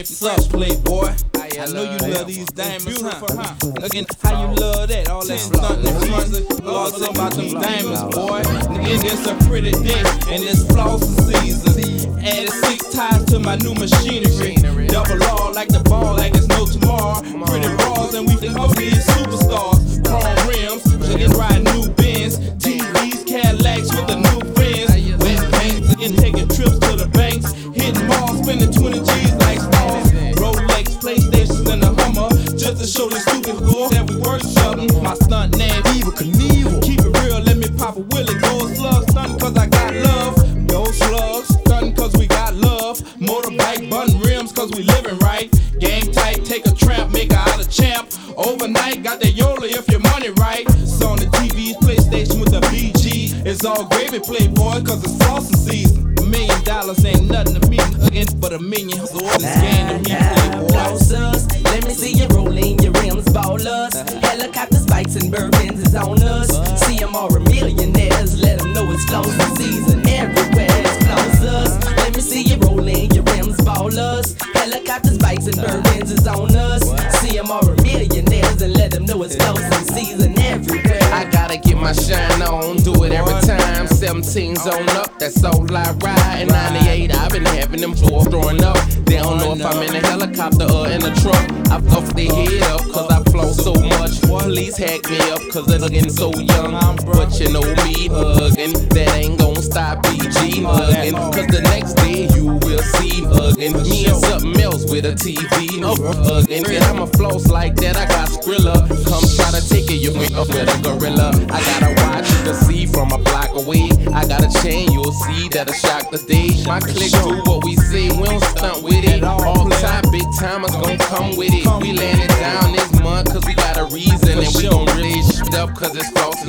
What's up, Playboy? I know you love these diamonds, huh? Looking how you love that, all that stuntin' and frontin'. All about them diamonds, boy. Nigga, it's a pretty day, and it's flossing season. Added 6 ties to my new machinery. Double R like the ball, like it's no tomorrow. Pretty bras, and we all these superstars. Chrome rims, looking ride new Benz. TVs, Cadillacs with the new friends. Wet paint, looking taking trips to the banks. Hitting balls, spending 20 G's like stars. Rolex, PlayStations, and a Hummer. Just to show these stupid fools that we worth something. My stunt name, Evel Knievel. Keep it real, let me pop a Willie. Gold slugs, stuntin' cause I got love. Gold slugs, stuntin' cause we got love. Motorbike, button rims cause we living right. Game tight, take a tramp, make her out a champ. Overnight, got that Yola if your money right. So on the TV's PlayStation with the BG. It's all gravy, Playboy, cause it's flossing season. $1 million ain't nothing to me, but $1 million is a game to me, Playboy. Let me see you rolling your rims, ballers. Helicopters, bikes, and bourbons is on us. See them all millionaires, let them know it's flossing season. Everywhere it's flossers. Let me see you rolling your rims, ballers. Helicopters, bikes, and bourbons is on us. See them all millionaires and let them know it's flossing season everywhere. I gotta get my shine on, do it every time. 17's on up, that's all I ride. In 98, I've been having them boys throwing up. They don't know if I'm in a helicopter or in a truck. I puff their head up, cause I flow so much. Police hack me up, cause they're looking so young. But you know me hugging, that ain't gon' stop BG hugging. Cause the next day you will see hugging. Me and something else with a TV hugging. And I'ma floss like that, I got Skrilla. Come try to take it, you up with a gorilla. I got a watch you can see from a block away. I got a chain you'll see that'll shock the day. My click do what we say, we don't stunt with it. All time big timers gon' come with it. We landed down this month cause we got a reason. And we gon' really shit up cause it's flossing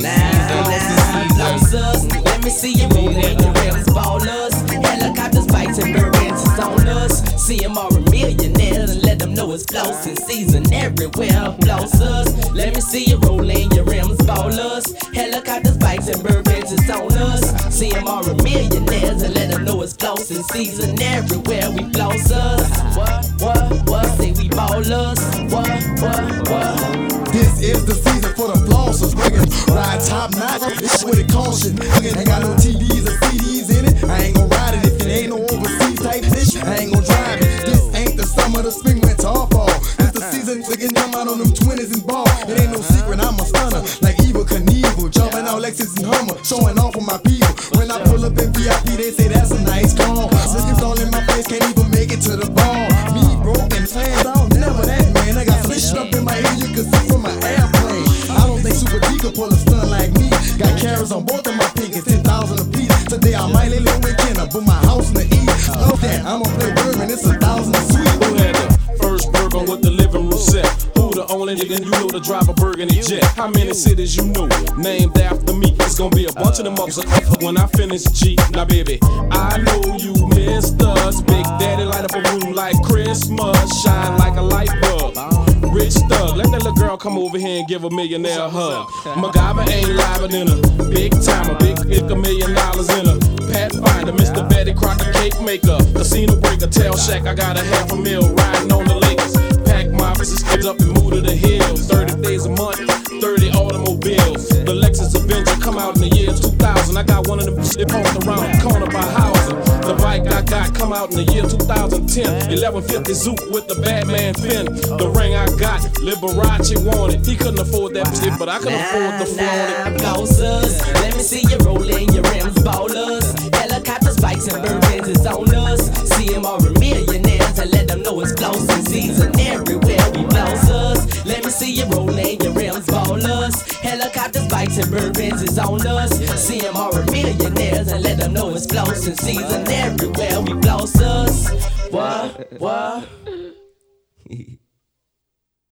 season. Let me see you rolling your rims, ballers. Helicopters, bikes, and bourbons is on us. See them all millionaires and let them know it's flossing season everywhere. Flossers. Let me see you rolling your rims, ballers. Helicopters, bikes, and bourbons is on us. See them all millionaires and let them know it's flossing season everywhere. We flossers. What? Say we ballers. What? This is the season for the flossers. Ride top notch, this with a caution. Ain't got no TVs or CDs in it. I ain't gon' ride it if it ain't no overseas type dish. I ain't gon' drive it. This ain't the summer, the spring, winter, or fall. This the season to get them out on them 20s and ball. It ain't no secret, I'm a stunner like Evel Knievel. Jumping out Lexus and Hummer, showing off with my people. When I pull up in VIP, they say that's a nice car. Sisters all in my face, can't even make it to the bar. Me broke and fans, I don't never that man. I got fish up in my ear, you can see from my airplane. I don't think Super D could pull a stunt like me. Got carrots on both of my pinkies, 10,000 a piece. Today I might let Lil Kenna, but my house in the east. Love that, I'ma play bourbon, it's 1,000 a sweet. Who had the first bourbon with the living room set? Who the only nigga you know to drive a burgundy jet? How many cities you know named after me? It's gonna be a bunch of them ups when I finish G. Now baby, I know you missed us. Big Daddy light up a room like Christmas, shine like a light bulb. Rich thug, let that little girl come over here and give a millionaire a hug. MacGyver ain't liver than a big timer, big $1 million in a Pathfinder, Mr. Betty Crocker cake maker, casino breaker, tail shack. I got a $500,000 riding on the Lakers. Pack my kids up and move to the hills. 30 days a month, 30 automobiles. The Lexus Avenger come out in the year 2000. I got one of them shit posted around the corner by housing. The bike I got come out in the year 2010. 1150 Zook with the Batman fin. The ring I got, Liberace wanted. He couldn't afford that shit, but I could afford the flaunt it. Flossers. Let me see you rolling your rims, ballers. Helicopters, bikes, and bourbons is on us. See them all millionaires and let them know it's flossing season everywhere. We flossers. Let me see you rolling your rims, ballers. Helicopters, bikes, and bourbons is on us. See them all millionaires and let them know it's flossing season everywhere. We flossers. What?